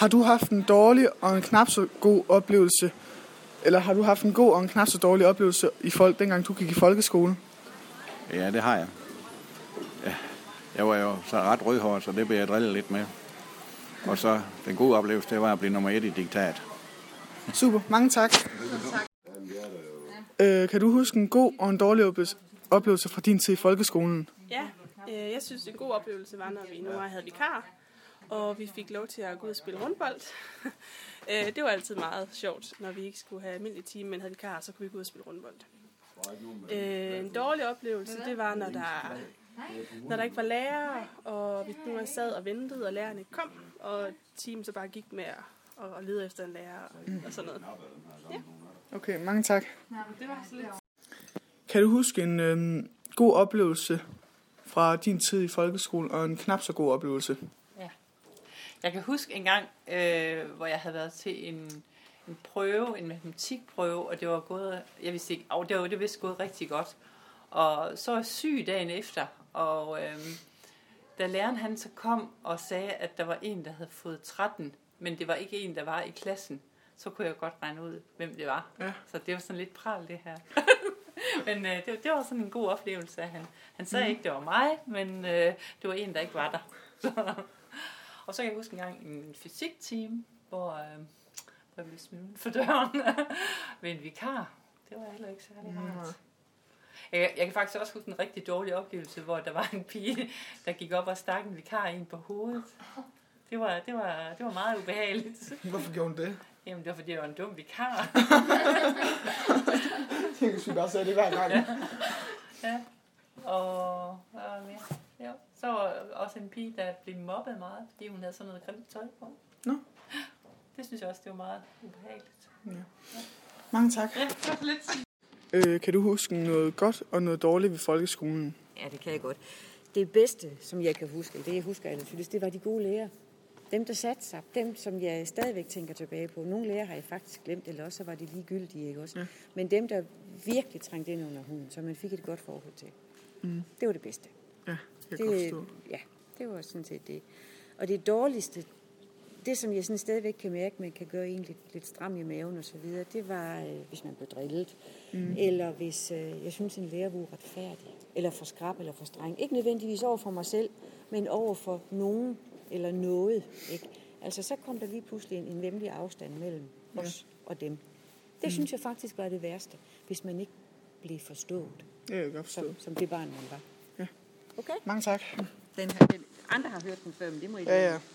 Har du haft en dårlig og en knap så god oplevelse, eller har du haft en god og en knap så dårlig oplevelse dengang du gik i folkeskole? Ja, det har jeg. Ja. Jeg var jo så ret rødhåret, så det blev jeg drillet lidt med. Og så den gode oplevelse, det var at blive nummer 1 i diktat. Super, mange tak. Kan du huske en god og en dårlig oplevelse fra din tid i folkeskolen? Ja, jeg synes en god oplevelse var, når vi nogle gange havde vikar, og vi fik lov til at gå ud og spille rundbold. Det var altid meget sjovt, når vi ikke skulle have almindelig time, men havde vikar, så kunne vi gå ud og spille rundbold. En dårlig oplevelse, det var, når der ikke var lærere, og vi nu sad og ventede, og lærerne kom, og timen så bare gik med at lede efter en lærer og sådan noget. Ja. Okay, mange tak. Det var så lidt. Kan du huske en god oplevelse fra din tid i folkeskolen, og en knap så god oplevelse? Ja. Jeg kan huske en gang, hvor jeg havde været til en prøve, en matematikprøve, og det var gået, jeg vidste ikke, det var vist gået rigtig godt. Og så var jeg syg dagen efter, og da læreren han så kom og sagde, at der var en, der havde fået 13, men det var ikke en, der var i klassen, så kunne jeg godt regne ud, hvem det var. Ja. Så det var sådan lidt pral, det her. Men det var sådan en god oplevelse. Han sagde ikke, det var mig, men det var en, der ikke var der. Og så kan jeg huske en gang en fysiktime, hvor jeg blev smidt for døren ved en vikar. Det var heller ikke særlig rart. Jeg kan faktisk også huske en rigtig dårlig oplevelse, hvor der var en pige, der gik op og stak en vikar ind på hovedet. Det var meget ubehageligt. Hvorfor gjorde hun det? Jamen, det var fordi, jeg var en dum vikar. Jeg synes bare sige det hver gang. Ja. Og hvad var det mere? Ja. Så var også en pige, der blev mobbet meget, fordi hun havde sådan noget grimt tøj på. Nå. Det synes jeg også, det var meget ubehageligt. Ja. Mange tak. Ja, det var lidt. Kan du huske noget godt og noget dårligt ved folkeskolen? Ja, det kan jeg godt. Det bedste, som jeg kan huske, det jeg husker allertydeligst, det var de gode lærere. Dem, der satte sig, dem, som jeg stadigvæk tænker tilbage på. Nogle lærere har jeg faktisk glemt, eller også så var de ligegyldige, ikke også? Ja. Men dem, der virkelig trængte ind under huden, så man fik et godt forhold til. Det var det bedste. Ja, jeg kan godt forstå. Ja, det var sådan set det. Og det dårligste, det som jeg sådan stadigvæk kan mærke, man kan gøre en lidt stram i maven og så videre, det var, hvis man blev drillet, eller hvis jeg synes, en lærer var uretfærdig, eller for skrap, eller for streng. Ikke nødvendigvis over for mig selv, men over for nogen eller noget. Ikke? Altså, så kom der lige pludselig en vemmelig afstand mellem os og dem. Det synes jeg faktisk var det værste, hvis man ikke blev forstået. Det er jo godt forstået. Som det barn, man var. Ja. Okay? Mange tak. Den andre har hørt den før, men det må I Ja.